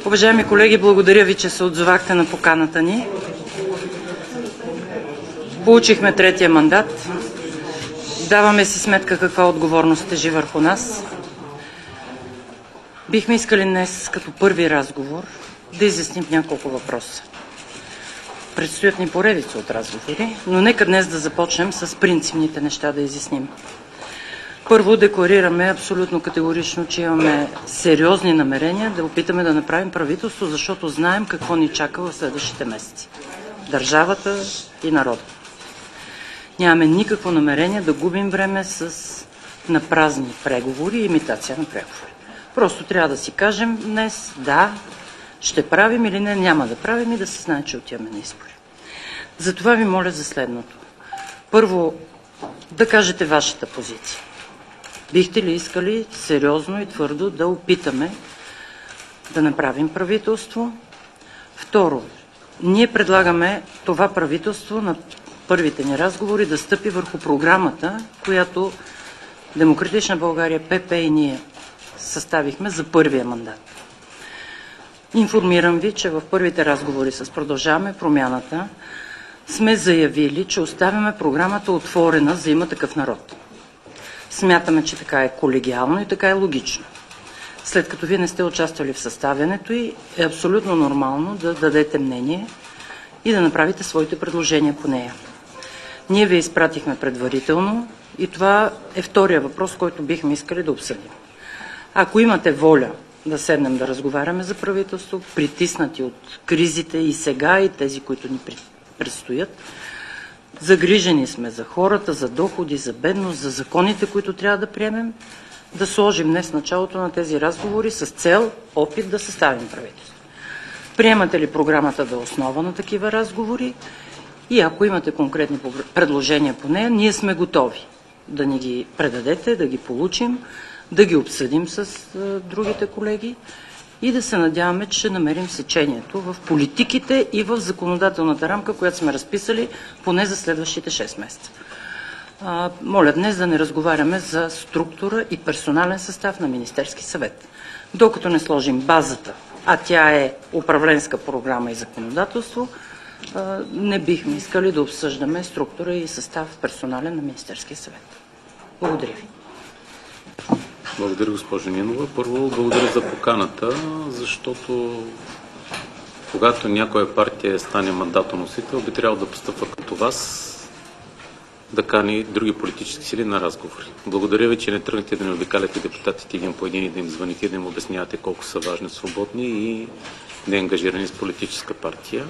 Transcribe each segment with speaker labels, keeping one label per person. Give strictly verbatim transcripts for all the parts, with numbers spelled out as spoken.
Speaker 1: Уважаеми колеги, благодаря ви, че се отзовахте на поканата ни. Получихме третия мандат. Даваме си сметка каква отговорност тежи върху нас. Бихме искали днес, като първи разговор, да изясним няколко въпроса. Предстоят ни поредица от разговори, но нека днес да започнем с принципните неща да изясним. Първо, декларираме абсолютно категорично, че имаме сериозни намерения да опитаме да направим правителство, защото знаем какво ни чака в следващите месеци. Държавата и народа. Нямаме никакво намерение да губим време с напразни преговори и имитация на преговори. Просто трябва да си кажем днес да, ще правим или не, няма да правим и да се знае, че отиваме на избори. Затова ви моля за следното. Първо, да кажете вашата позиция. Бихте ли искали сериозно и твърдо да опитаме да направим правителство? Второ, ние предлагаме това правителство на първите ни разговори да стъпи върху програмата, която Демократична България, ПП и ние съставихме за първия мандат. Информирам ви, че в първите разговори с Продължаваме промяната сме заявили, че оставяме програмата отворена за „Има такъв народ“. Смятаме, че така е колегиално и така е логично. След като вие не сте участвали в съставянето й, е абсолютно нормално да дадете мнение и да направите своите предложения по нея. Ние ви изпратихме предварително и това е втория въпрос, който бихме искали да обсъдим. Ако имате воля да седнем да разговаряме за правителство, притиснати от кризите и сега, и тези, които ни предстоят, загрижени сме за хората, за доходи, за бедност, за законите, които трябва да приемем, да сложим днес началото на тези разговори с цел опит да съставим правителство. Приемате ли програмата да е основа на такива разговори и ако имате конкретни предложения по нея, ние сме готови да ни ги предадете, да ги получим, да ги обсъдим с другите колеги и да се надяваме, че ще намерим сечението в политиките и в законодателната рамка, която сме разписали поне за следващите шест месеца. А, моля днес да не разговаряме за структура и персонален състав на Министерски съвет. Докато не сложим базата, а тя е управленска програма и законодателство, а, не бихме искали да обсъждаме структура и състав персонален на Министерския съвет. Благодаря ви.
Speaker 2: Благодаря, госпожо Нинова. Първо, благодаря за поканата, защото когато някоя партия стане мандатоносител, би трябвало да постъпва като вас, да кани други политически сили на разговори. Благодаря ви, че не тръгнете да не обикаляте депутатите един по един и да им звъните, да им обяснявате колко са важни, свободни и неангажирани с политическа партия.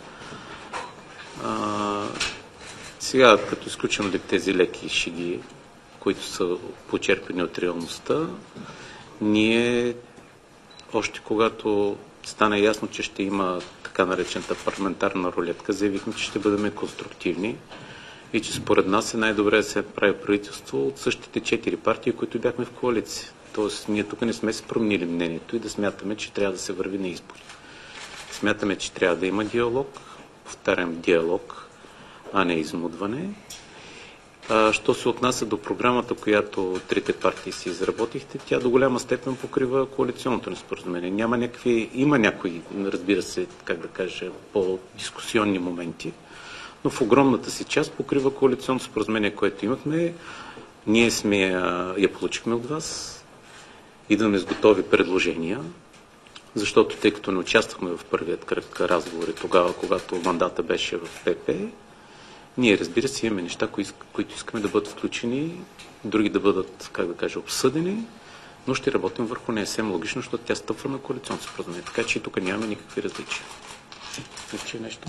Speaker 2: А, сега, като изключим тези леки шеги, които са почерпени от реалността, ние, още когато стана ясно, че ще има така наречената парламентарна рулетка, заявихме, че ще бъдем конструктивни и че според нас е най-добре да се прави правителство от същите четири партии, които бяхме в коалиция. Тоест, ние тук не сме се променили мнението и да смятаме, че трябва да се върви на избори. Смятаме, че трябва да има диалог, повтарям диалог, а не измудване. Що се отнася до програмата, която трите партии си изработихте, тя до голяма степен покрива коалиционното неспоразумение. Няма някакви, има някои, разбира се, как да кажа, по-дискусионни моменти, но в огромната си част покрива коалиционното споразумение, което имахме. Ние сме, я получихме от вас, идваме с готови предложения, защото тъй като не участвахме в първият кръг разговори тогава, когато мандата беше в ПП, ние, разбира се, имаме неща, които искаме да бъдат включени, други да бъдат, как да кажа, обсъдени, но ще работим върху нея съвсем логично, защото тя стъпва на коалиционното споразумение. Така че и тук нямаме никакви различия. Значи нещо.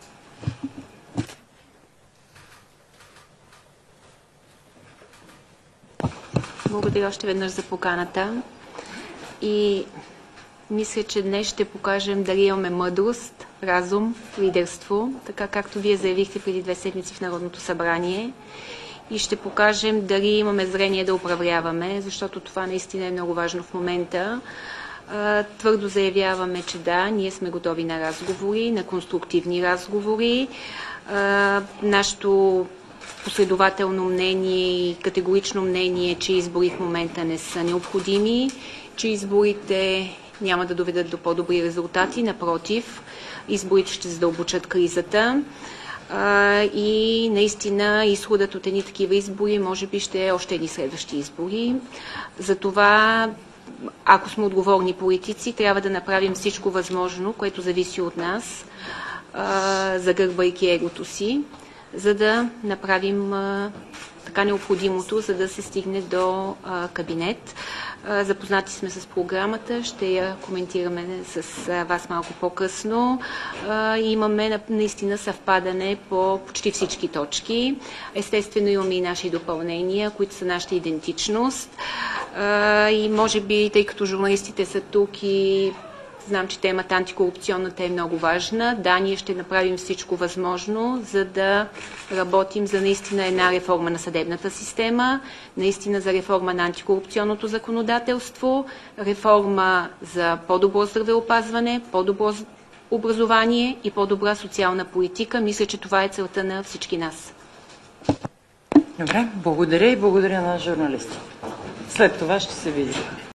Speaker 3: Благодаря още веднъж за поканата и мисля, че днес ще покажем дали имаме мъдрост, разум, лидерство, така както вие заявихте преди две седмици в Народното събрание, и ще покажем дали имаме зрение да управляваме, защото това наистина е много важно в момента. Твърдо заявяваме, че да, ние сме готови на разговори, на конструктивни разговори. Нашето последователно мнение и категорично мнение, че избори в момента не са необходими, че изборите няма да доведат до по-добри резултати. Напротив, изборите ще задълбочат кризата. И наистина изходът от едни такива избори може би ще е още едни следващи избори. Затова, ако сме отговорни политици, трябва да направим всичко възможно, което зависи от нас, загърбвайки егото си, за да направим така необходимото, за да се стигне до кабинет. Запознати сме с програмата, ще я коментираме с вас малко по-късно. Имаме наистина съвпадане по почти всички точки. Естествено имаме и наши допълнения, които са нашата идентичност. И може би, тъй като журналистите са тук и знам, че темата антикорупционната е много важна. Да, ние ще направим всичко възможно, за да работим за наистина една реформа на съдебната система, наистина за реформа на антикорупционното законодателство, реформа за по-добро здравеопазване, по-добро образование и по-добра социална политика. Мисля, че това е целта на всички нас.
Speaker 1: Добре, благодаря и благодаря на журналистите. След това ще се видим.